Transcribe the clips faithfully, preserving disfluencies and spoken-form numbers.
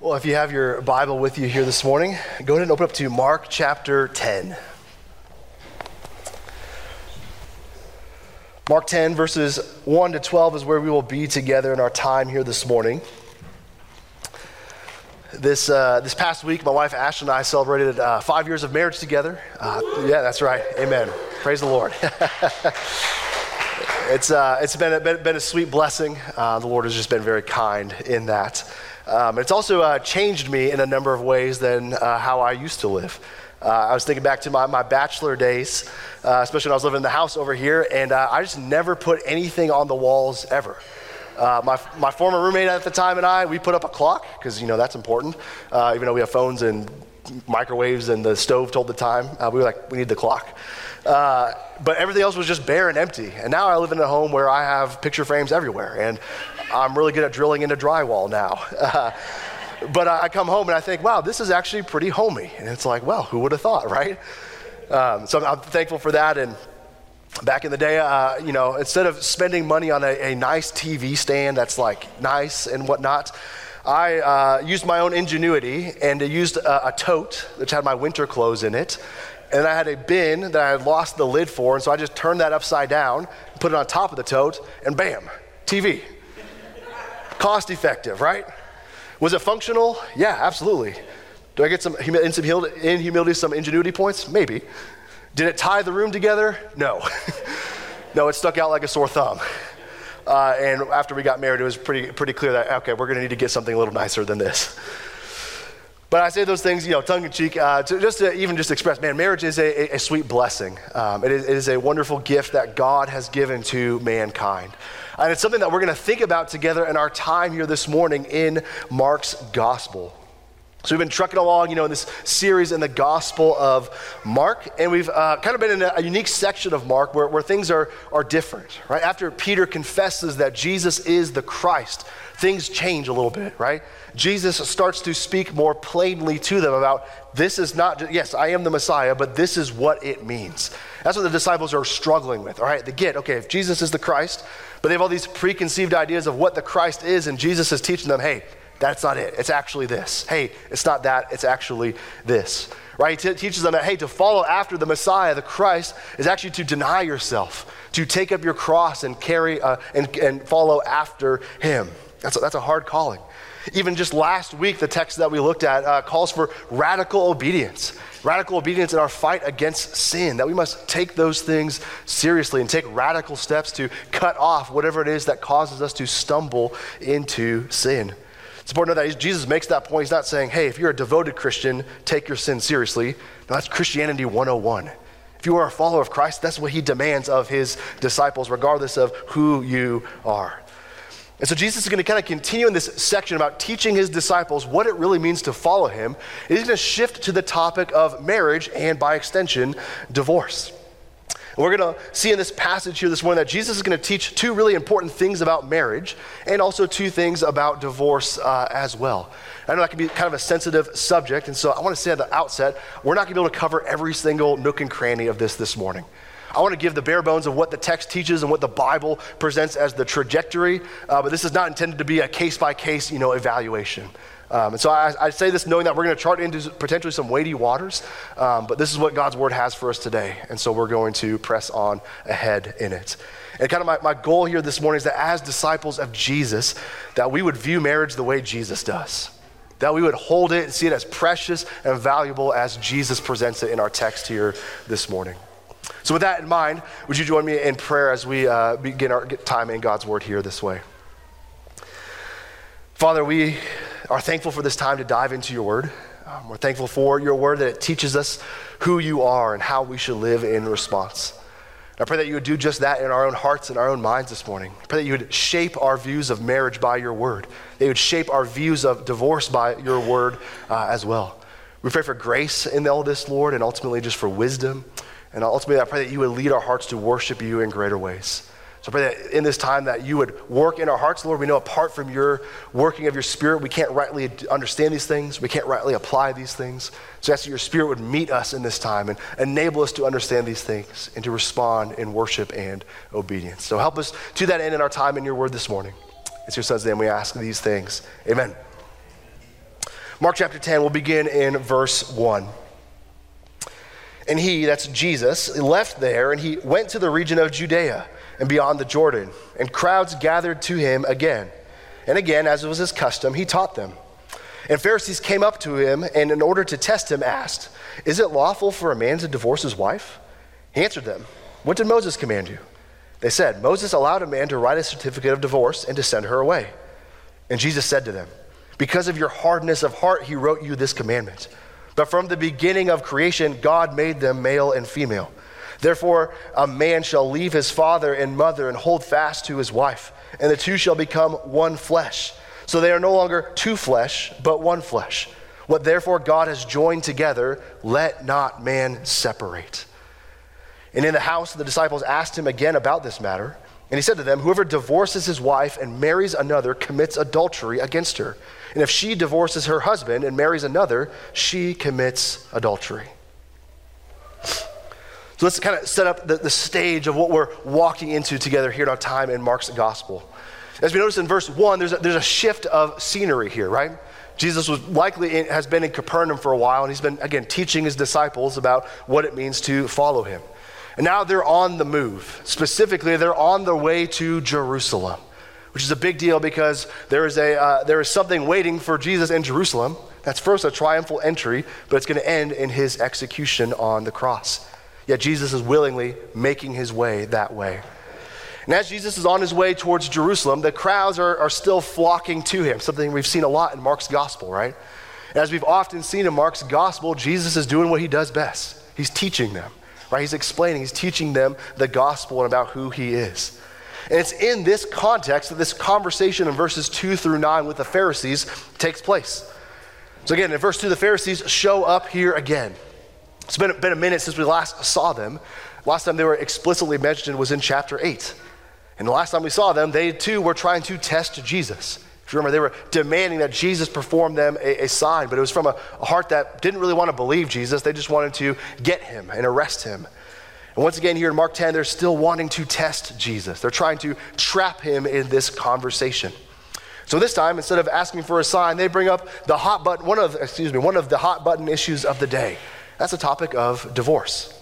Well, if you have your Bible with you here this morning, go ahead and open up to Mark chapter ten. Mark ten, verses one to twelve is where we will be together in our time here this morning. This uh, this past week, my wife Ashley and I celebrated uh, five years of marriage together. Uh, yeah, that's right. Amen. Praise the Lord. it's uh, it's been a, been, been a sweet blessing. Uh, the Lord has just been very kind in that. Um, it's also uh, changed me in a number of ways than uh, how I used to live. Uh, I was thinking back to my, my bachelor days, uh, especially when I was living in the house over here, and uh, I just never put anything on the walls ever. Uh, my my former roommate at the time and I, we put up a clock, because, you know, that's important. Uh, even though we have phones and microwaves and the stove told the time, uh, we were like, we need the clock. Uh, but everything else was just bare and empty. And now I live in a home where I have picture frames everywhere, and I'm really good at drilling into drywall now. Uh, but I come home and I think, wow, this is actually pretty homey. And it's like, well, who would have thought, right? Um, so I'm thankful for that. And back in the day, uh, you know, instead of spending money on a, a nice T V stand that's like nice and whatnot, I uh, used my own ingenuity and used a, a tote which had my winter clothes in it. And I had a bin that I had lost the lid for, and so I just turned that upside down, put it on top of the tote, and bam, T V. Cost effective, right? Was it functional? Yeah, absolutely. Do I get some, in some in humility, some ingenuity points? Maybe. Did it tie the room together? No. No, it stuck out like a sore thumb. Uh, and after we got married, it was pretty pretty clear that, okay, we're going to need to get something a little nicer than this. But I say those things, you know, tongue-in-cheek, uh, to just to even just express, man, marriage is a, a, a sweet blessing. Um, it, is, it is a wonderful gift that God has given to mankind. And it's something that we're going to think about together in our time here this morning in Mark's gospel. So we've been trucking along, you know, in this series in the Gospel of Mark, and we've uh, kind of been in a, a unique section of Mark where, where things are, are different, right? After Peter confesses that Jesus is the Christ, things change a little bit, right? Jesus starts to speak more plainly to them about this is not, just, yes, I am the Messiah, but this is what it means. That's what the disciples are struggling with, all right? They get, okay, if Jesus is the Christ, but they have all these preconceived ideas of what the Christ is, and Jesus is teaching them, hey, that's not it. It's actually this. Hey, it's not that. It's actually this. Right? He t- teaches them that, hey, to follow after the Messiah, the Christ, is actually to deny yourself, to take up your cross and carry uh, and, and follow after him. That's a, that's a hard calling. Even just last week, the text that we looked at uh, calls for radical obedience. Radical obedience in our fight against sin, that we must take those things seriously and take radical steps to cut off whatever it is that causes us to stumble into sin. It's important to know that Jesus makes that point. He's not saying, hey, if you're a devoted Christian, take your sin seriously. No, that's Christianity one oh one. If you are a follower of Christ, that's what he demands of his disciples, regardless of who you are. And so Jesus is going to kind of continue in this section about teaching his disciples what it really means to follow him. And he's going to shift to the topic of marriage and, by extension, divorce. And we're going to see in this passage here this morning that Jesus is going to teach two really important things about marriage and also two things about divorce uh, as well. I know that can be kind of a sensitive subject, and so I want to say at the outset, we're not going to be able to cover every single nook and cranny of this this morning. I want to give the bare bones of what the text teaches and what the Bible presents as the trajectory, uh, but this is not intended to be a case-by-case, you know, evaluation. Um, and so I, I say this knowing that we're going to chart into potentially some weighty waters, um, but this is what God's word has for us today. And so we're going to press on ahead in it. And kind of my, my goal here this morning is that as disciples of Jesus, that we would view marriage the way Jesus does. That we would hold it and see it as precious and valuable as Jesus presents it in our text here this morning. So with that in mind, would you join me in prayer as we uh, begin our time in God's word here this way? Father, we are thankful for this time to dive into your word. Um, we're thankful for your word that it teaches us who you are and how we should live in response. I pray that you would do just that in our own hearts and our own minds this morning. I pray that you would shape our views of marriage by your word. That you would shape our views of divorce by your word uh, as well. We pray for grace in all this, Lord, and ultimately just for wisdom. And ultimately, I pray that you would lead our hearts to worship you in greater ways. So I pray that in this time that you would work in our hearts, Lord. We know apart from your working of your spirit, we can't rightly understand these things. We can't rightly apply these things. So I ask that your spirit would meet us in this time and enable us to understand these things and to respond in worship and obedience. So help us to that end in our time in your word this morning. It's your son's name we ask these things. Amen. Mark chapter ten, we'll begin in verse one. And he, that's Jesus, left there, and he went to the region of Judea and beyond the Jordan, and crowds gathered to him again. And again, as it was his custom, he taught them. And Pharisees came up to him, and in order to test him, asked, "Is it lawful for a man to divorce his wife?" He answered them, "What did Moses command you?" They said, "Moses allowed a man to write a certificate of divorce and to send her away." And Jesus said to them, "Because of your hardness of heart, he wrote you this commandment. But from the beginning of creation, God made them male and female. Therefore, a man shall leave his father and mother and hold fast to his wife, and the two shall become one flesh. So they are no longer two flesh, but one flesh. What therefore God has joined together, let not man separate." And in the house, the disciples asked him again about this matter. And he said to them, "Whoever divorces his wife and marries another commits adultery against her. And if she divorces her husband and marries another, she commits adultery." So let's kind of set up the, the stage of what we're walking into together here in our time in Mark's gospel. As we notice in verse one, there's a, there's a shift of scenery here, right? Jesus was likely in, has been in Capernaum for a while, and he's been, again, teaching his disciples about what it means to follow him. And now they're on the move. Specifically, they're on their way to Jerusalem, which is a big deal because there is a uh, there is something waiting for Jesus in Jerusalem. That's first a triumphal entry, but it's going to end in his execution on the cross. Yet Jesus is willingly making his way that way. And as Jesus is on his way towards Jerusalem, the crowds are, are still flocking to him, something we've seen a lot in Mark's gospel, right? And as we've often seen in Mark's gospel, Jesus is doing what he does best. He's teaching them, right? He's explaining, he's teaching them the gospel and about who he is. And it's in this context that this conversation in verses two through nine with the Pharisees takes place. So again, in verse two, the Pharisees show up here again. It's been, been a minute since we last saw them. Last time they were explicitly mentioned was in chapter eight. And the last time we saw them, they too were trying to test Jesus. If you remember, they were demanding that Jesus perform them a, a sign, but it was from a, a heart that didn't really want to believe Jesus. They just wanted to get him and arrest him. And once again, here in Mark ten, they're still wanting to test Jesus. They're trying to trap him in this conversation. So this time, instead of asking for a sign, they bring up the hot button, one of, excuse me, one of the hot button issues of the day. That's the topic of divorce.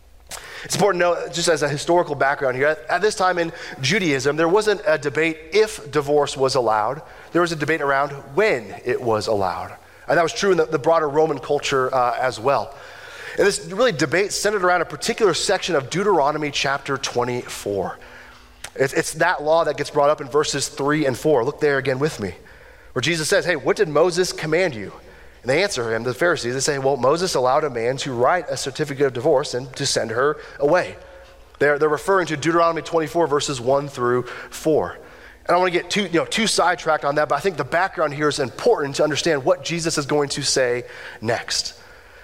It's important to know, just as a historical background here, at, at this time in Judaism, there wasn't a debate if divorce was allowed. There was a debate around when it was allowed. And that was true in the, the broader Roman culture uh, as well. And this really debate centered around a particular section of Deuteronomy chapter twenty-four. It's, it's that law that gets brought up in verses three and four. Look there again with me, where Jesus says, "Hey, what did Moses command you?" And they answer him, the Pharisees, they say, "Well, Moses allowed a man to write a certificate of divorce and to send her away." They're, they're referring to Deuteronomy twenty-four, verses one through four. And I don't want to get too, you know, too sidetracked on that, but I think the background here is important to understand what Jesus is going to say next.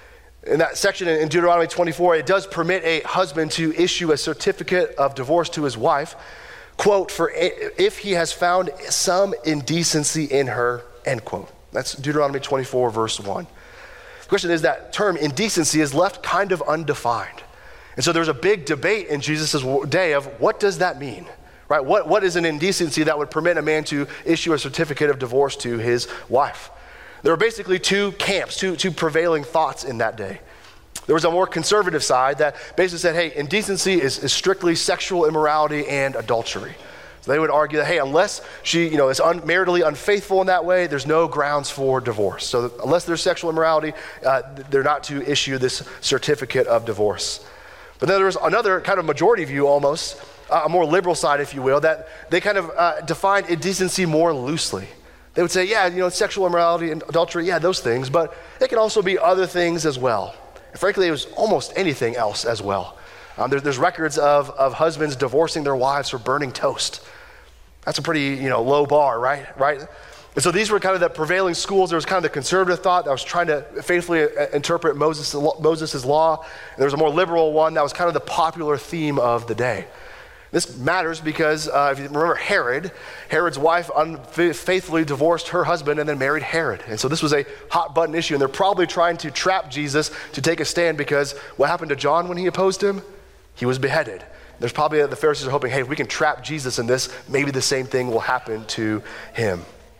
In that section in Deuteronomy twenty-four, it does permit a husband to issue a certificate of divorce to his wife, quote, "for if he has found some indecency in her," end quote. That's Deuteronomy twenty-four, verse one. The question is, that term indecency is left kind of undefined. And so there's a big debate in Jesus' day of what does that mean, right? What, what is an indecency that would permit a man to issue a certificate of divorce to his wife? There were basically two camps, two, two prevailing thoughts in that day. There was a more conservative side that basically said, hey, indecency is, is strictly sexual immorality and adultery. So they would argue that, hey, unless she, you know, is un- maritally unfaithful in that way, there's no grounds for divorce. So that unless there's sexual immorality, uh, they're not to issue this certificate of divorce. But then there was another kind of majority view almost, uh, a more liberal side, if you will, that they kind of uh, defined indecency more loosely. They would say, yeah, you know, sexual immorality and adultery, yeah, those things, but it can also be other things as well. And frankly, it was almost anything else as well. Um, there, there's records of, of husbands divorcing their wives for burning toast. That's a pretty, you know, low bar, right? Right? And so these were kind of the prevailing schools. There was kind of the conservative thought that was trying to faithfully interpret Moses, Moses' law. And there was a more liberal one that was kind of the popular theme of the day. This matters because uh, if you remember Herod, Herod's wife unfaithfully divorced her husband and then married Herod. And so this was a hot button issue. And they're probably trying to trap Jesus to take a stand because what happened to John when he opposed him? He was beheaded. There's probably, the Pharisees are hoping, hey, if we can trap Jesus in this, maybe the same thing will happen to him.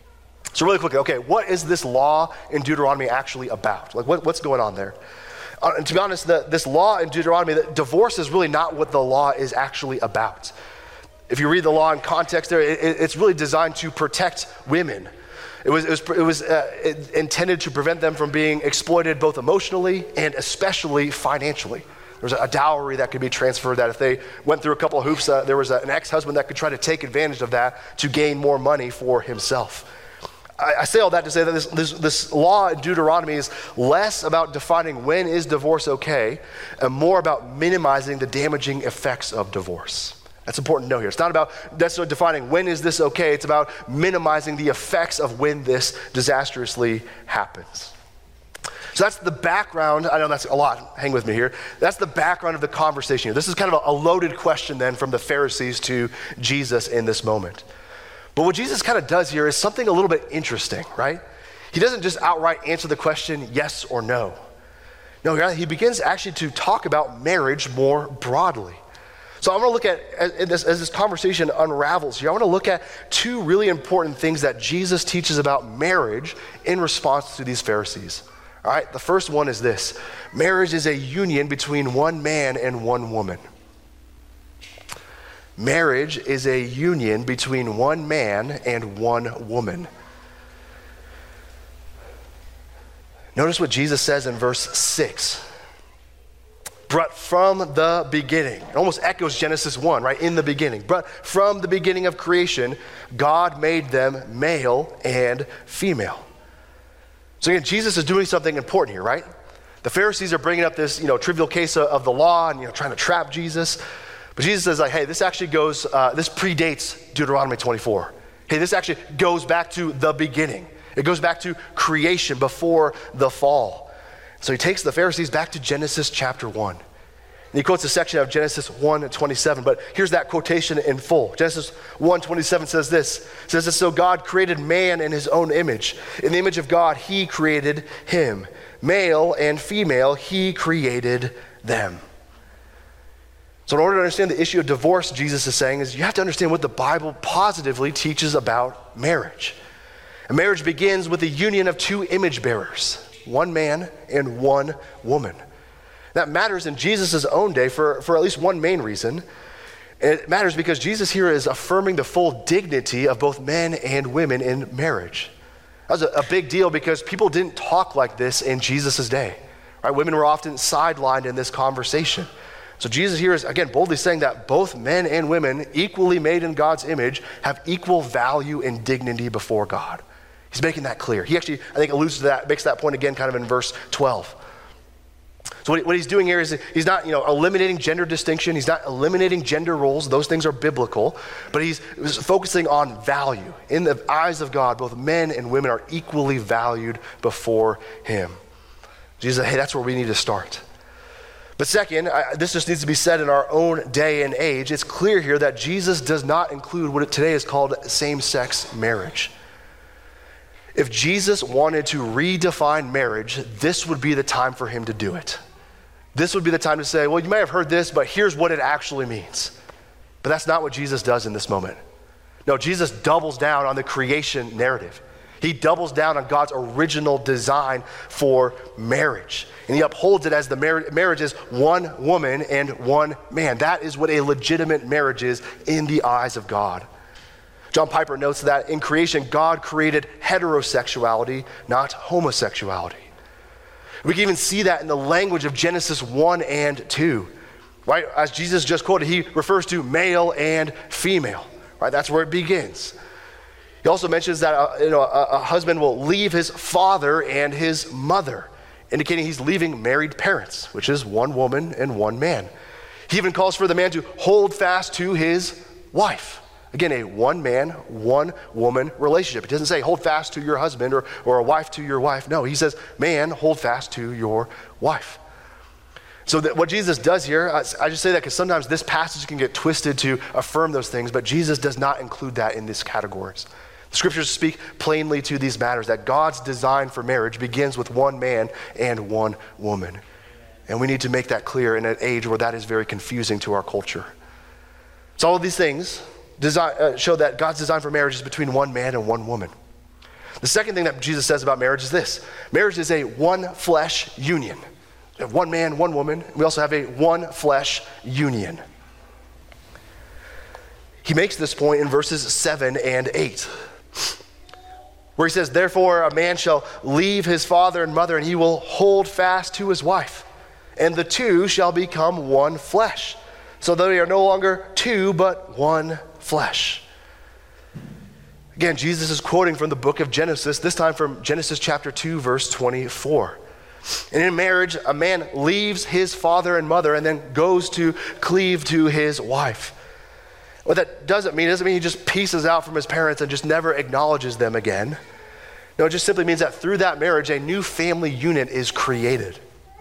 So really quickly, okay, what is this law in Deuteronomy actually about? Like what, what's going on there? Uh, and to be honest, the, this law in Deuteronomy, that divorce is really not what the law is actually about. If you read the law in context there, it, it's really designed to protect women. It was, it was, it was uh, it intended to prevent them from being exploited both emotionally and especially financially. There was a dowry that could be transferred, that if they went through a couple of hoops, uh, there was a, an ex-husband that could try to take advantage of that to gain more money for himself. I, I say all that to say that this, this, this law in Deuteronomy is less about defining when is divorce okay and more about minimizing the damaging effects of divorce. That's important to know here. It's not about necessarily defining when is this okay, it's about minimizing the effects of when this disastrously happens. So that's the background. I know that's a lot. Hang with me here. That's the background of the conversation here. This is kind of a, a loaded question then from the Pharisees to Jesus in this moment. But what Jesus kind of does here is something a little bit interesting, right? He doesn't just outright answer the question yes or no. No, he begins actually to talk about marriage more broadly. So I want to look at, as this, as this conversation unravels here, I want to look at two really important things that Jesus teaches about marriage in response to these Pharisees. All right, the first one is this: marriage is a union between one man and one woman. Marriage is a union between one man and one woman. Notice what Jesus says in verse six. But from the beginning, it almost echoes Genesis one, right? In the beginning. But from the beginning of creation, God made them male and female. So again, Jesus is doing something important here, right? The Pharisees are bringing up this, you know, trivial case of the law and, you know, trying to trap Jesus. But Jesus says, like, hey, this actually goes, uh, this predates Deuteronomy twenty-four. Hey, this actually goes back to the beginning. It goes back to creation before the fall. So he takes the Pharisees back to Genesis chapter one. And he quotes a section of Genesis one twenty-seven, but here's that quotation in full. Genesis one twenty-seven says this. It says, so God created man in his own image. In the image of God, he created him. Male and female, he created them. So in order to understand the issue of divorce, Jesus is saying, is you have to understand what the Bible positively teaches about marriage. And marriage begins with the union of two image bearers, one man and one woman. That matters in Jesus' own day for, for at least one main reason. And it matters because Jesus here is affirming the full dignity of both men and women in marriage. That was a, a big deal because people didn't talk like this in Jesus' day. Right? Women were often sidelined in this conversation. So Jesus here is, again, boldly saying that both men and women, equally made in God's image, have equal value and dignity before God. He's making that clear. He actually, I think, alludes to that, makes that point again kind of in verse twelve. So what, what he's doing here is he's not, you know, eliminating gender distinction. He's not eliminating gender roles. Those things are biblical. But he's, he's focusing on value. In the eyes of God, both men and women are equally valued before him. Jesus said, hey, that's where we need to start. But second, I, this just needs to be said in our own day and age. It's clear here that Jesus does not include what today is called same-sex marriage. If Jesus wanted to redefine marriage, this would be the time for him to do it. This would be the time to say, well, you may have heard this, but here's what it actually means. But that's not what Jesus does in this moment. No, Jesus doubles down on the creation narrative. He doubles down on God's original design for marriage. And he upholds it as the mar- marriage is one woman and one man. That is what a legitimate marriage is in the eyes of God. John Piper notes that in creation, God created heterosexuality, not homosexuality. We can even see that in the language of Genesis one and two, right? As Jesus just quoted, he refers to male and female, right? That's where it begins. He also mentions that uh, you know, a, a husband will leave his father and his mother, indicating he's leaving married parents, which is one woman and one man. He even calls for the man to hold fast to his wife. Again, a one man, one woman relationship. It doesn't say hold fast to your husband or, or a wife to your wife. No, he says, man, hold fast to your wife. So that what Jesus does here, I, I just say that because sometimes this passage can get twisted to affirm those things, but Jesus does not include that in these categories. The scriptures speak plainly to these matters, that God's design for marriage begins with one man and one woman. And we need to make that clear in an age where that is very confusing to our culture. So all of these things design, uh, show that God's design for marriage is between one man and one woman. The second thing that Jesus says about marriage is this. Marriage is a one flesh union. We have one man, one woman. We also have a one flesh union. He makes this point in verses seven and eight, where he says, therefore a man shall leave his father and mother, and he will hold fast to his wife, and the two shall become one flesh. So they are no longer two, but one flesh. Again, Jesus is quoting from the book of Genesis, this time from Genesis chapter two, verse twenty-four. And in marriage, a man leaves his father and mother and then goes to cleave to his wife. What that doesn't mean, it doesn't mean he just pieces out from his parents and just never acknowledges them again. No, it just simply means that through that marriage, a new family unit is created.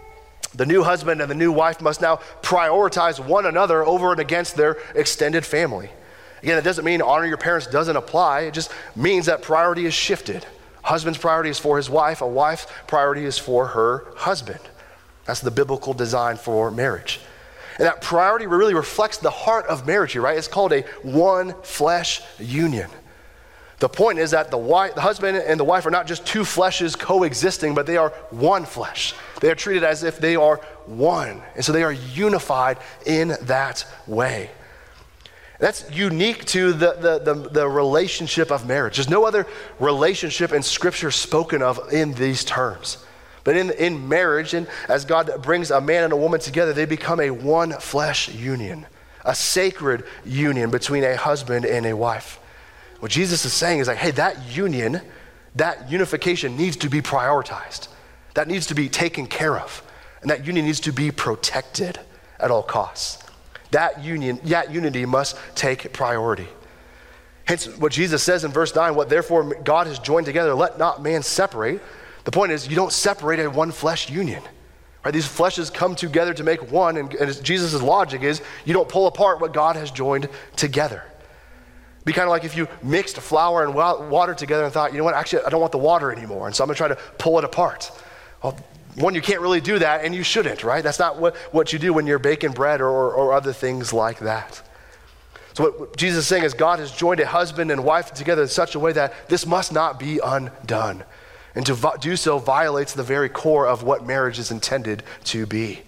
The new husband and the new wife must now prioritize one another over and against their extended family. Again, it doesn't mean honor your parents doesn't apply. It just means that priority is shifted. Husband's priority is for his wife. A wife's priority is for her husband. That's the biblical design for marriage. And that priority really reflects the heart of marriage here, right? It's called a one flesh union. The point is that the, wife, the husband and the wife are not just two fleshes coexisting, but they are one flesh. They are treated as if they are one. And so they are unified in that way. That's unique to the, the, the, the relationship of marriage. There's no other relationship in Scripture spoken of in these terms. But in, in marriage, and as God brings a man and a woman together, they become a one flesh union, a sacred union between a husband and a wife. What Jesus is saying is like, hey, that union, that unification needs to be prioritized. That needs to be taken care of. And that union needs to be protected at all costs. That union, that unity must take priority. Hence, what Jesus says in verse nine, what therefore God has joined together, let not man separate. The point is, you don't separate a one flesh union. Right? These fleshes come together to make one, and, and Jesus' logic is, you don't pull apart what God has joined together. It'd be kind of like if you mixed flour and water together and thought, you know what, actually, I don't want the water anymore, and so I'm gonna try to pull it apart. Well, one, you can't really do that, and you shouldn't, right? That's not what, what you do when you're baking bread or, or, or other things like that. So what, what Jesus is saying is God has joined a husband and wife together in such a way that this must not be undone. And to vo- do so violates the very core of what marriage is intended to be.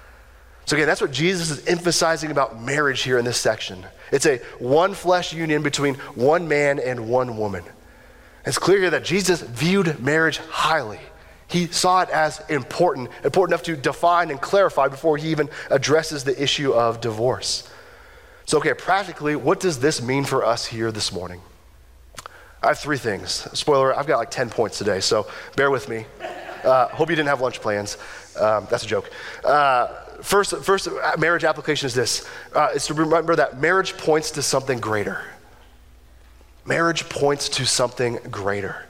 So again, that's what Jesus is emphasizing about marriage here in this section. It's a one flesh union between one man and one woman. It's clear here that Jesus viewed marriage highly. He saw it as important, important enough to define and clarify before he even addresses the issue of divorce. So okay, practically, what does this mean for us here this morning? I have three things. Spoiler, I've got like ten points today, so bear with me. Uh, hope you didn't have lunch plans. Um, that's a joke. Uh, first, first marriage application is this. Uh, it's to remember that marriage points to something greater. Marriage points to something greater.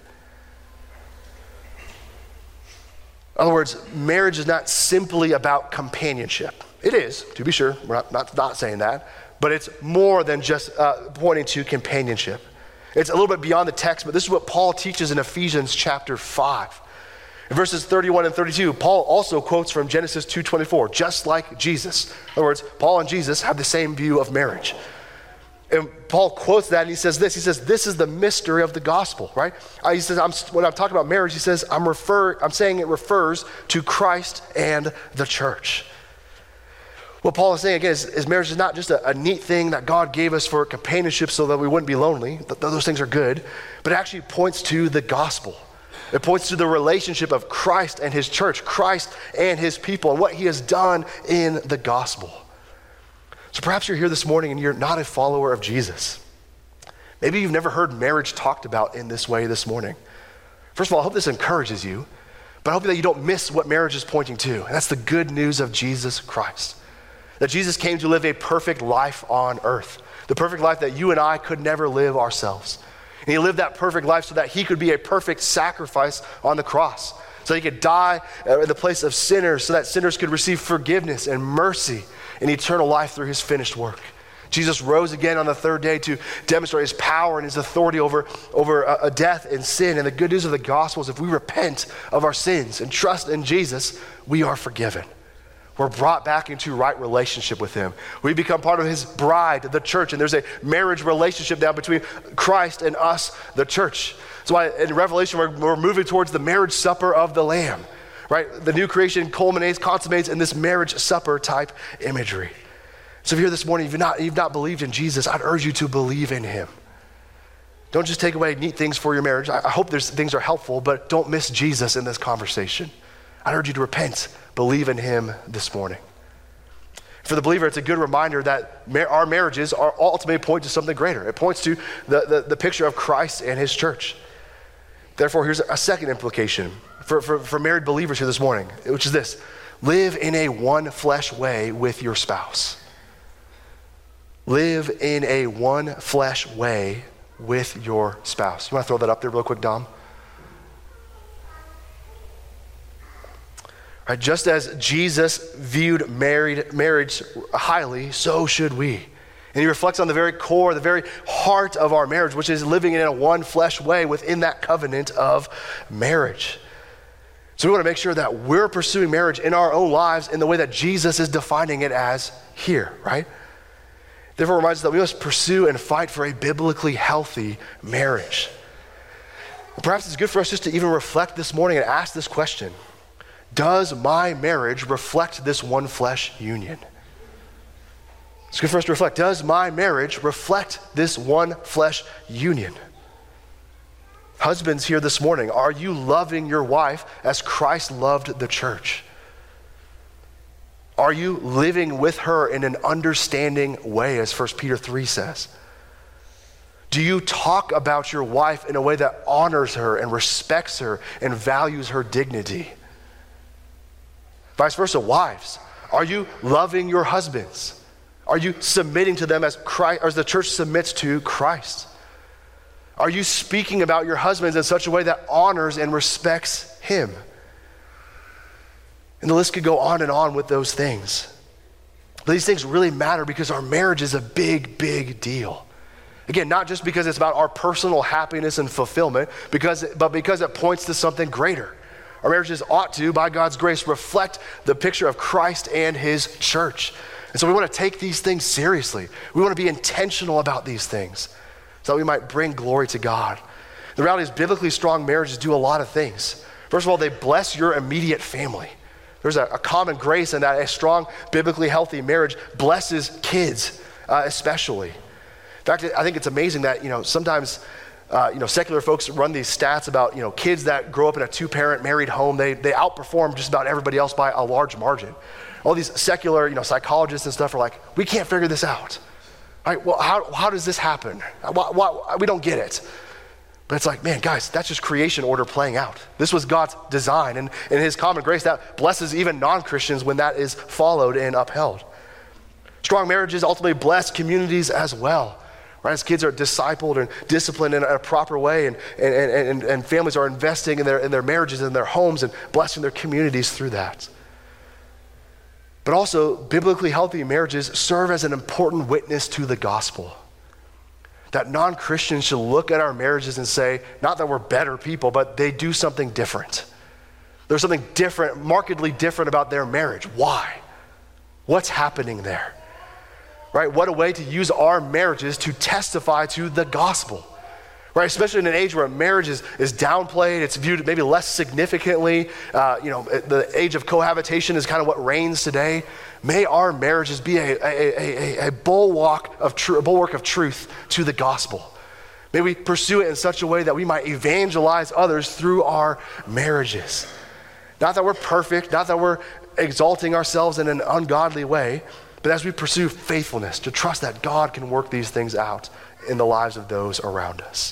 In other words, marriage is not simply about companionship. It is, to be sure. We're not, not, not saying that. But it's more than just uh, pointing to companionship. It's a little bit beyond the text, but this is what Paul teaches in Ephesians chapter five. In verses thirty-one and thirty-two, Paul also quotes from Genesis two twenty-four, just like Jesus. In other words, Paul and Jesus have the same view of marriage. And Paul quotes that and he says this, he says, this is the mystery of the gospel, right? Uh, he says, I'm, when I'm talking about marriage, he says, I'm refer, I'm saying it refers to Christ and the church. What Paul is saying again is, is marriage is not just a, a neat thing that God gave us for companionship so that we wouldn't be lonely. Th- those things are good, but it actually points to the gospel. It points to the relationship of Christ and his church, Christ and his people, and what he has done in the gospel. So perhaps you're here this morning and you're not a follower of Jesus. Maybe you've never heard marriage talked about in this way this morning. First of all, I hope this encourages you, but I hope that you don't miss what marriage is pointing to, and that's the good news of Jesus Christ. That Jesus came to live a perfect life on earth, the perfect life that you and I could never live ourselves. And he lived that perfect life so that he could be a perfect sacrifice on the cross, so he could die in the place of sinners, so that sinners could receive forgiveness and mercy and eternal life through his finished work. Jesus rose again on the third day to demonstrate his power and his authority over, over a, a death and sin. And the good news of the gospel is if we repent of our sins and trust in Jesus, we are forgiven. We're brought back into right relationship with him. We become part of his bride, the church, and there's a marriage relationship now between Christ and us, the church. That's why in Revelation, we're, we're moving towards the marriage supper of the Lamb, right? The new creation culminates, consummates in this marriage supper type imagery. So if you're here this morning, you've not, you've not believed in Jesus, I'd urge you to believe in him. Don't just take away neat things for your marriage. I, I hope there's things are helpful, but don't miss Jesus in this conversation. I'd urge you to repent, believe in him this morning. For the believer, it's a good reminder that mar- our marriages are ultimately point to something greater. It points to the, the, the picture of Christ and his church. Therefore, here's a second implication for, for, for married believers here this morning, which is this: live in a one flesh way with your spouse. Live in a one flesh way with your spouse. You want to throw that up there real quick, Dom? Right, just as Jesus viewed married marriage highly, so should we. And he reflects on the very core, the very heart of our marriage, which is living in a one flesh way within that covenant of marriage. So we want to make sure that we're pursuing marriage in our own lives in the way that Jesus is defining it as here, right? Therefore, it reminds us that we must pursue and fight for a biblically healthy marriage. Perhaps it's good for us just to even reflect this morning and ask this question: does my marriage reflect this one flesh union? It's good for us to reflect. Does my marriage reflect this one flesh union? Husbands here this morning, are you loving your wife as Christ loved the church? Are you living with her in an understanding way, as First Peter three says? Do you talk about your wife in a way that honors her and respects her and values her dignity? Vice versa, wives, are you loving your husbands? Are you submitting to them as Christ, or as the church submits to Christ? Are you speaking about your husbands in such a way that honors and respects him? And the list could go on and on with those things. But these things really matter because our marriage is a big, big deal. Again, not just because it's about our personal happiness and fulfillment, because, but because it points to something greater. Our marriages ought to, by God's grace, reflect the picture of Christ and his church. And so we want to take these things seriously. We want to be intentional about these things so that we might bring glory to God. The reality is biblically strong marriages do a lot of things. First of all, they bless your immediate family. There's a, a common grace in that a strong, biblically healthy marriage blesses kids, uh, especially. In fact, I think it's amazing that, you know, sometimes, uh, you know, secular folks run these stats about, you know, kids that grow up in a two-parent married home, they, they outperform just about everybody else by a large margin. All these secular, you know, psychologists and stuff are like, we can't figure this out. All right, well, how, how does this happen? Why, why, we don't get it. But it's like, man, guys, that's just creation order playing out. This was God's design, and in his common grace, that blesses even non-Christians when that is followed and upheld. Strong marriages ultimately bless communities as well, right? As kids are discipled and disciplined in a proper way, and, and, and, and families are investing in their, in their marriages and their homes and blessing their communities through that. But also, biblically healthy marriages serve as an important witness to the gospel. That non-Christians should look at our marriages and say, not that we're better people, but they do something different. There's something different, markedly different about their marriage. Why? What's happening there? Right? What a way to use our marriages to testify to the gospel. Right? Especially in an age where marriage is, is downplayed, it's viewed maybe less significantly. Uh, you know, the age of cohabitation is kind of what reigns today. May our marriages be a, a, a, a bulwark of tr- a bulwark of truth to the gospel. May we pursue it in such a way that we might evangelize others through our marriages. Not that we're perfect, not that we're exalting ourselves in an ungodly way, but as we pursue faithfulness, to trust that God can work these things out in the lives of those around us.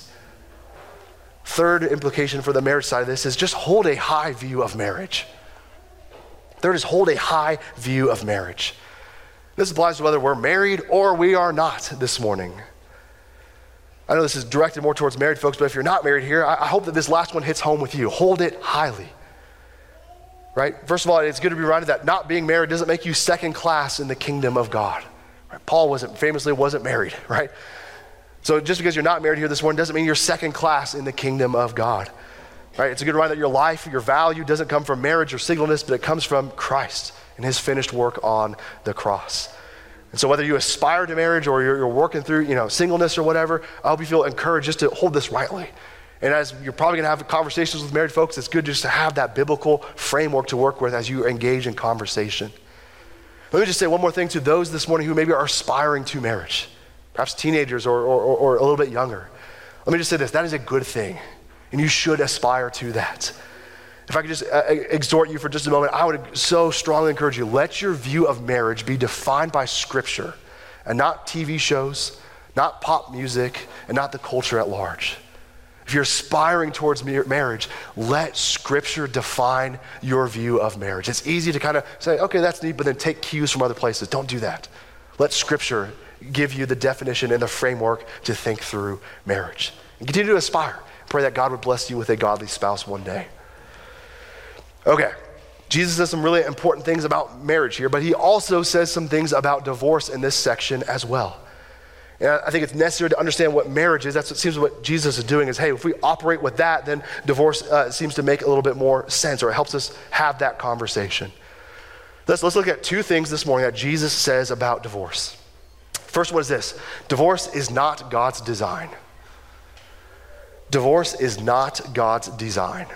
Third implication for the marriage side of this is just hold a high view of marriage. Third is hold a high view of marriage. This applies to whether we're married or we are not this morning. I know this is directed more towards married folks, but if you're not married here, I, I hope that this last one hits home with you. Hold it highly. Right? First of all, it's good to be reminded that not being married doesn't make you second class in the kingdom of God. Right? Paul wasn't famously wasn't married, right? So just because you're not married here this morning doesn't mean you're second class in the kingdom of God. right? It's a good reminder that your life, your value doesn't come from marriage or singleness, but it comes from Christ and his finished work on the cross. And so whether you aspire to marriage or you're, you're working through, you know, singleness or whatever, I hope you feel encouraged just to hold this rightly. And as you're probably gonna have conversations with married folks, it's good just to have that biblical framework to work with as you engage in conversation. Let me just say one more thing to those this morning who maybe are aspiring to marriage, perhaps teenagers or, or, or a little bit younger. Let me just say this, that is a good thing, and you should aspire to that. If I could just uh, exhort you for just a moment, I would so strongly encourage you, let your view of marriage be defined by Scripture and not T V shows, not pop music, and not the culture at large. If you're aspiring towards marriage, let Scripture define your view of marriage. It's easy to kind of say, okay, that's neat, but then take cues from other places. Don't do that. Let Scripture give you the definition and the framework to think through marriage. And continue to aspire. Pray that God would bless you with a godly spouse one day. Okay, Jesus says some really important things about marriage here, but he also says some things about divorce in this section as well. And I think it's necessary to understand what marriage is. That's what seems what Jesus is doing is, hey, if we operate with that, then divorce uh, seems to make a little bit more sense, or it helps us have that conversation. Let's, let's look at two things this morning that Jesus says about divorce. First one is this: divorce is not God's design. Divorce is not God's design.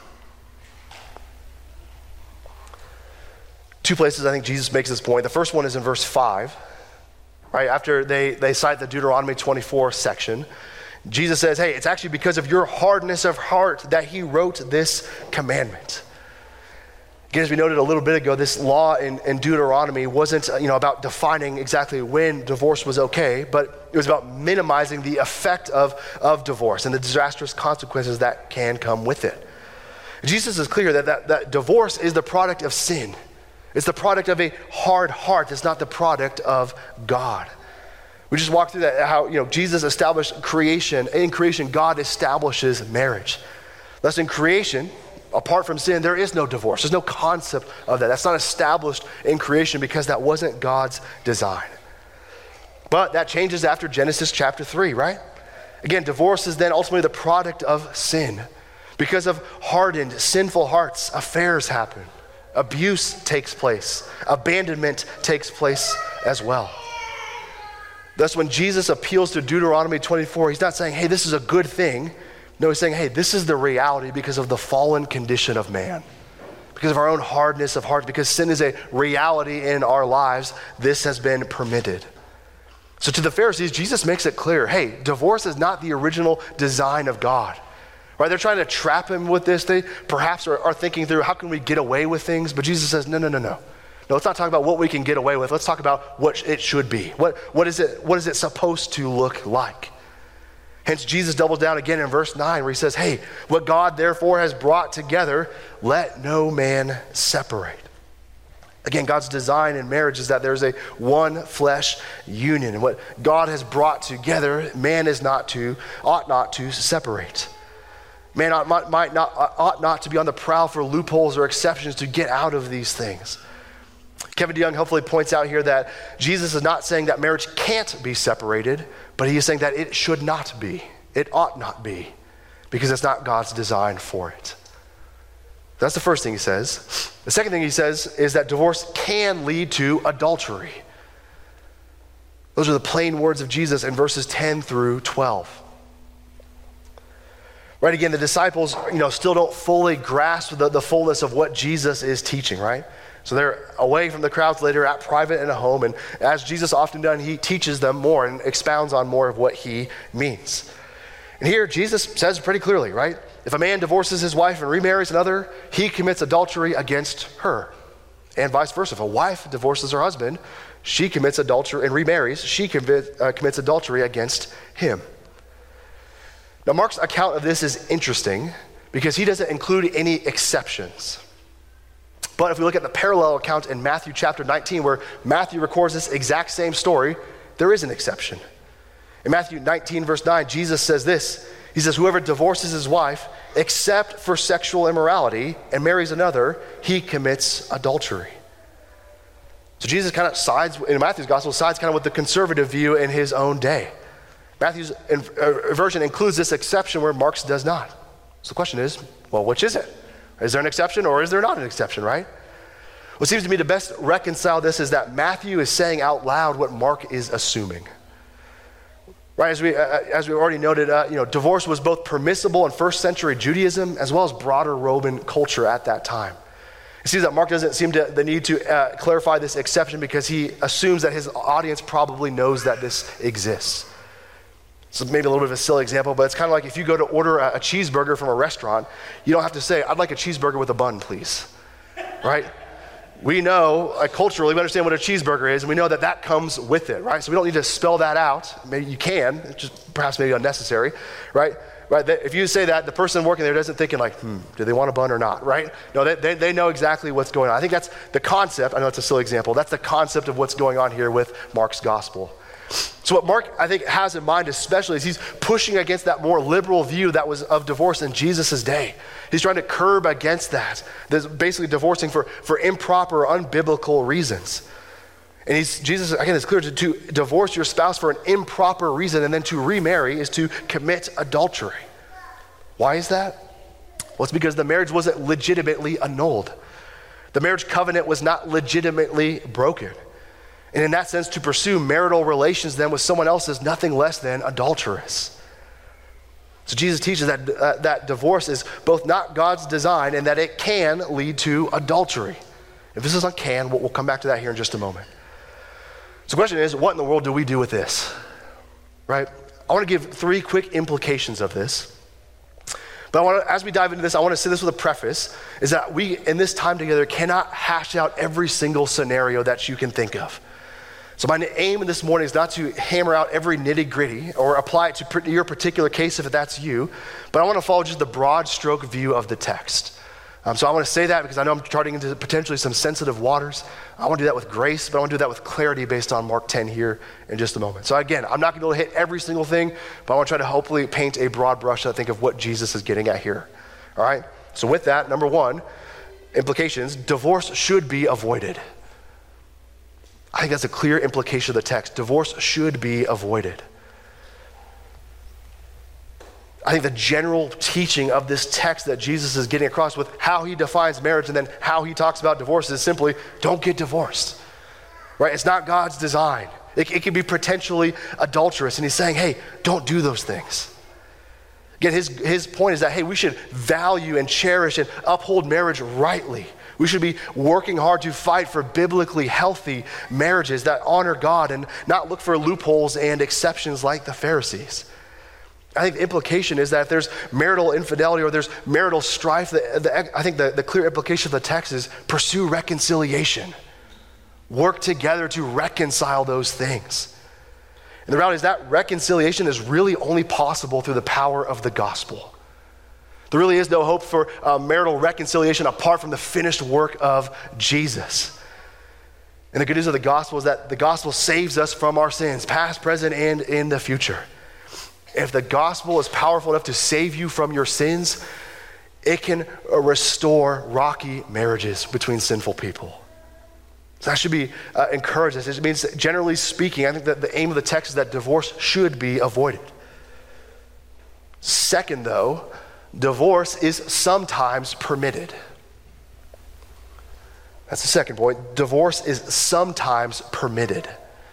Two places I think Jesus makes this point. The first one is in verse five, right? After they, they cite the Deuteronomy twenty-four section, Jesus says, hey, it's actually because of your hardness of heart that he wrote this commandment. Again, as we noted a little bit ago, this law in, in Deuteronomy wasn't you know, about defining exactly when divorce was okay, but it was about minimizing the effect of, of divorce and the disastrous consequences that can come with it. Jesus is clear that, that, that divorce is the product of sin. It's the product of a hard heart. It's not the product of God. We just walked through that, how you know Jesus established creation. In creation, God establishes marriage. Thus in creation, apart from sin, there is no divorce. There's no concept of that. That's not established in creation because that wasn't God's design. But that changes after Genesis chapter three, right? Again, divorce is then ultimately the product of sin. Because of hardened, sinful hearts, affairs happen. Abuse takes place. Abandonment takes place as well. Thus, when Jesus appeals to Deuteronomy twenty-four, he's not saying, hey, this is a good thing. No, he's saying, hey, this is the reality because of the fallen condition of man. Because of our own hardness of heart, because sin is a reality in our lives, this has been permitted. So to the Pharisees, Jesus makes it clear, hey, divorce is not the original design of God. Right, they're trying to trap him with this. They perhaps are, are thinking through, how can we get away with things? But Jesus says, no, no, no, no. No, let's not talk about what we can get away with. Let's talk about what it should be. What, what, is it, what is it supposed to look like? Hence, Jesus doubles down again in verse nine where he says, hey, what God therefore has brought together, let no man separate. Again, God's design in marriage is that there's a one flesh union. And what God has brought together, man is not to, ought not to separate. Man ought, might, might not, ought not to be on the prowl for loopholes or exceptions to get out of these things. Kevin DeYoung hopefully points out here that Jesus is not saying that marriage can't be separated, but he is saying that it should not be. It ought not be, because it's not God's design for it. That's the first thing he says. The second thing he says is that divorce can lead to adultery. Those are the plain words of Jesus in verses ten through twelve. Right, again, the disciples, you know, still don't fully grasp the, the fullness of what Jesus is teaching, right? So they're away from the crowds later, at private in a home, and as Jesus often done, he teaches them more and expounds on more of what he means. And here, Jesus says pretty clearly, right? If a man divorces his wife and remarries another, he commits adultery against her. And vice versa. If a wife divorces her husband, she commits adultery and remarries, she commit, uh, commits adultery against him. Now, Mark's account of this is interesting because he doesn't include any exceptions. But if we look at the parallel account in Matthew chapter nineteen, where Matthew records this exact same story, there is an exception. In Matthew nineteen, verse nine, Jesus says this. He says, whoever divorces his wife, except for sexual immorality, and marries another, he commits adultery. So Jesus kind of sides, in Matthew's gospel, sides kind of with the conservative view in his own day. Matthew's version includes this exception where Mark's does not. So the question is, well, which is it? Is there an exception or is there not an exception, right? What seems to me to best reconcile this is that Matthew is saying out loud what Mark is assuming. Right, as we uh, as we already noted, uh, you know, divorce was both permissible in first century Judaism as well as broader Roman culture at that time. It seems that Mark doesn't seem to the need to uh, clarify this exception because he assumes that his audience probably knows that this exists. So maybe a little bit of a silly example, but it's kind of like if you go to order a, a cheeseburger from a restaurant, you don't have to say, "I'd like a cheeseburger with a bun, please," right? We know, like culturally, we understand what a cheeseburger is, and we know that that comes with it, right? So we don't need to spell that out. Maybe you can, it's just perhaps maybe unnecessary, right? Right. If you say that, the person working there doesn't thinking like, hmm, do they want a bun or not, right? No, they, they, they know exactly what's going on. I think that's the concept. I know it's a silly example. That's the concept of what's going on here with Mark's gospel. So what Mark, I think, has in mind especially is he's pushing against that more liberal view that was of divorce in Jesus' day. He's trying to curb against that. There's basically divorcing for, for improper or unbiblical reasons. And he's, Jesus, again, it's clear to, to divorce your spouse for an improper reason and then to remarry is to commit adultery. Why is that? Well, it's because the marriage wasn't legitimately annulled. The marriage covenant was not legitimately broken. And in that sense, to pursue marital relations then with someone else is nothing less than adulterous. So Jesus teaches that, uh, that divorce is both not God's design and that it can lead to adultery. If this is on can, we'll, we'll come back to that here in just a moment. So the question is, what in the world do we do with this? Right? I want to give three quick implications of this. But I want to, as we dive into this, I want to say this with a preface, is that we, in this time together, cannot hash out every single scenario that you can think of. So my aim this morning is not to hammer out every nitty-gritty or apply it to your particular case if that's you, but I want to follow just the broad stroke view of the text. Um, so I want to say that because I know I'm charting into potentially some sensitive waters. I want to do that with grace, but I want to do that with clarity based on Mark ten here in just a moment. So again, I'm not going to be able to hit every single thing, but I want to try to hopefully paint a broad brush, I think, of what Jesus is getting at here. All right? So with that, number one, implications, divorce should be avoided. I think that's a clear implication of the text. Divorce should be avoided. I think the general teaching of this text that Jesus is getting across with how he defines marriage and then how he talks about divorce is simply, don't get divorced, right? It's not God's design. It, it can be potentially adulterous. And he's saying, hey, don't do those things. Again, his, his point is that, hey, we should value and cherish and uphold marriage rightly. We should be working hard to fight for biblically healthy marriages that honor God and not look for loopholes and exceptions like the Pharisees. I think the implication is that if there's marital infidelity or there's marital strife, the, the, I think the, the clear implication of the text is pursue reconciliation. Work together to reconcile those things. And the reality is that reconciliation is really only possible through the power of the gospel. There really is no hope for uh, marital reconciliation apart from the finished work of Jesus. And the good news of the gospel is that the gospel saves us from our sins, past, present, and in the future. If the gospel is powerful enough to save you from your sins, it can restore rocky marriages between sinful people. So that should be uh, encouraged. It means, that generally speaking, I think that the aim of the text is that divorce should be avoided. Second, though, divorce is sometimes permitted. That's the second point. Divorce is sometimes permitted.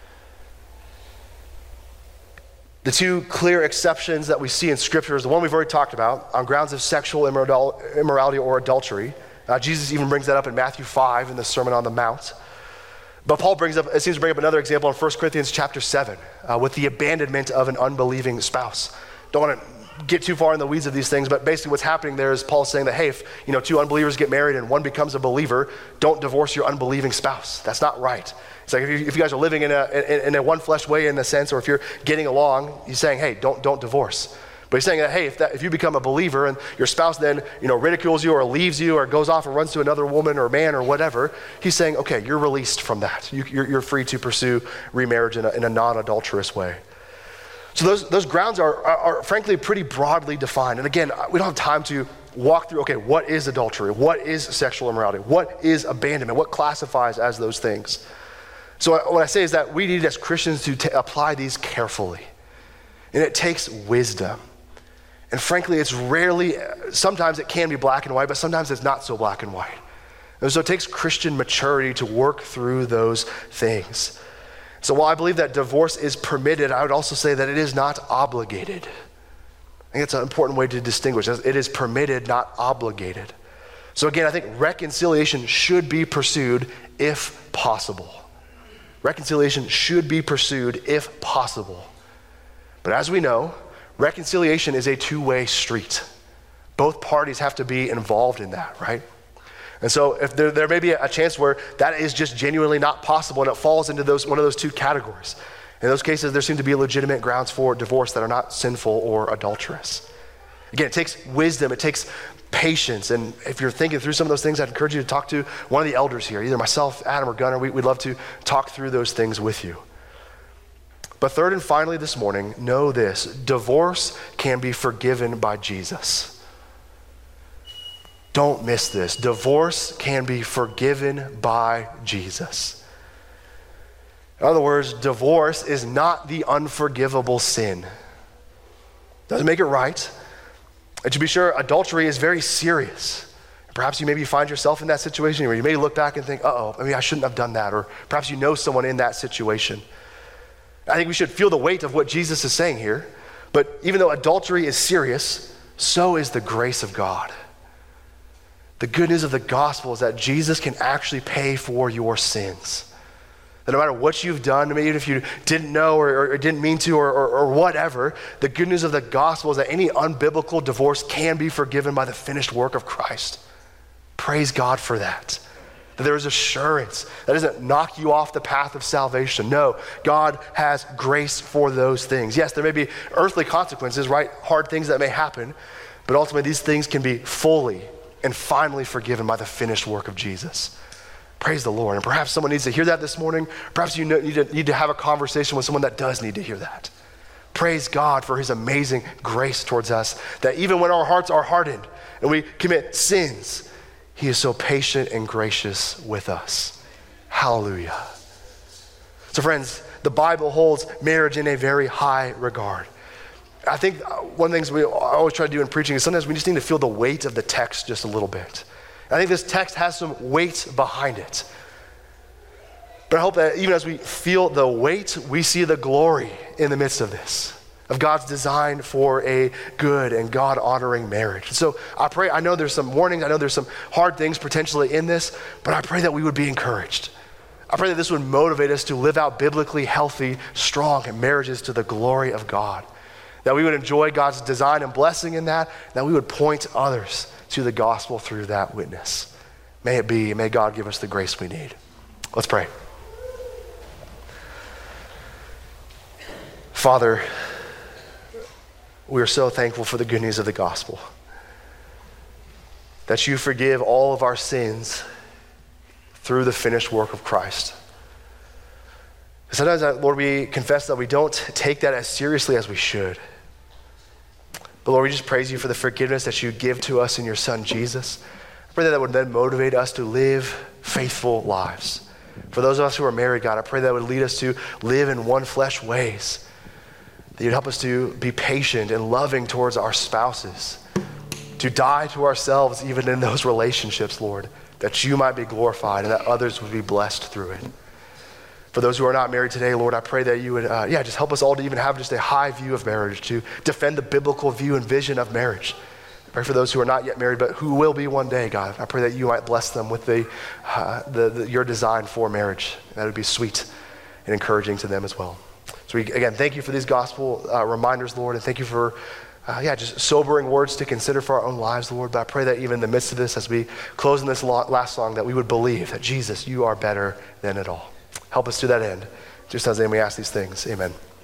The two clear exceptions that we see in Scripture is the one we've already talked about on grounds of sexual immorality or adultery. Uh, Jesus even brings that up in Matthew five in the Sermon on the Mount. But Paul brings up, it seems to bring up another example in First Corinthians chapter seven uh, with the abandonment of an unbelieving spouse. Don't want to get too far in the weeds of these things, but basically what's happening there is Paul saying that, hey, if you know two unbelievers get married and one becomes a believer, don't divorce your unbelieving spouse. That's not right. It's like if you, if you guys are living in a in, in a one flesh way in a sense, or if you're getting along, he's saying, hey, don't don't divorce. But he's saying that, hey, if that if you become a believer and your spouse then you know ridicules you or leaves you or goes off and runs to another woman or man or whatever, he's saying, okay, you're released from that. You, you're, you're free to pursue remarriage in a, in a non-adulterous way. So those those grounds are, are, are frankly pretty broadly defined. And again, we don't have time to walk through, okay, what is adultery? What is sexual immorality? What is abandonment? What classifies as those things? So what I say is that we need as Christians to t- apply these carefully. And it takes wisdom. And frankly, it's rarely, sometimes it can be black and white, but sometimes it's not so black and white. And so it takes Christian maturity to work through those things. So while I believe that divorce is permitted, I would also say that it is not obligated. I think it's an important way to distinguish. It is permitted, not obligated. So again, I think reconciliation should be pursued if possible. Reconciliation should be pursued if possible. But as we know, reconciliation is a two-way street. Both parties have to be involved in that, right? And so if there, there may be a chance where that is just genuinely not possible and it falls into those one of those two categories. In those cases, there seem to be legitimate grounds for divorce that are not sinful or adulterous. Again, it takes wisdom, it takes patience, and if you're thinking through some of those things, I'd encourage you to talk to one of the elders here, either myself, Adam, or Gunnar. We, we'd love to talk through those things with you. But third and finally this morning, know this: divorce can be forgiven by Jesus. Don't miss this. Divorce can be forgiven by Jesus. In other words, divorce is not the unforgivable sin. Doesn't make it right. And to be sure, adultery is very serious. Perhaps you maybe find yourself in that situation where you may look back and think, uh-oh, maybe I shouldn't have done that. Or perhaps you know someone in that situation. I think we should feel the weight of what Jesus is saying here. But even though adultery is serious, so is the grace of God. The good news of the gospel is that Jesus can actually pay for your sins. That no matter what you've done, even if you didn't know or, or didn't mean to or, or, or whatever, the good news of the gospel is that any unbiblical divorce can be forgiven by the finished work of Christ. Praise God for that. That there is assurance. That doesn't knock you off the path of salvation. No, God has grace for those things. Yes, there may be earthly consequences, right? Hard things that may happen, but ultimately these things can be fully and finally forgiven by the finished work of Jesus. Praise the Lord. And perhaps someone needs to hear that this morning. Perhaps you need to, need to have a conversation with someone that does need to hear that. Praise God for his amazing grace towards us, that even when our hearts are hardened and we commit sins, he is so patient and gracious with us. Hallelujah. So friends, the Bible holds marriage in a very high regard. I think one of the things we always try to do in preaching is sometimes we just need to feel the weight of the text just a little bit. I think this text has some weight behind it. But I hope that even as we feel the weight, we see the glory in the midst of this, of God's design for a good and God-honoring marriage. So I pray, I know there's some warnings, I know there's some hard things potentially in this, but I pray that we would be encouraged. I pray that this would motivate us to live out biblically healthy, strong marriages to the glory of God. That we would enjoy God's design and blessing in that, that we would point others to the gospel through that witness. May it be, may God give us the grace we need. Let's pray. Father, we are so thankful for the good news of the gospel. That you forgive all of our sins through the finished work of Christ. Sometimes, Lord, we confess that we don't take that as seriously as we should. But Lord, we just praise you for the forgiveness that you give to us in your Son, Jesus. I pray that that would then motivate us to live faithful lives. For those of us who are married, God, I pray that would lead us to live in one flesh ways. That you'd help us to be patient and loving towards our spouses. To die to ourselves even in those relationships, Lord. That you might be glorified and that others would be blessed through it. For those who are not married today, Lord, I pray that you would, uh, yeah, just help us all to even have just a high view of marriage, to defend the biblical view and vision of marriage. I pray for those who are not yet married, but who will be one day, God. I pray that you might bless them with the, uh, the, the your design for marriage. That would be sweet and encouraging to them as well. So we, again, thank you for these gospel uh, reminders, Lord, and thank you for, uh, yeah, just sobering words to consider for our own lives, Lord. But I pray that even in the midst of this, as we close in this last song, that we would believe that Jesus, you are better than it all. Help us to that end. Just as we ask these things, amen.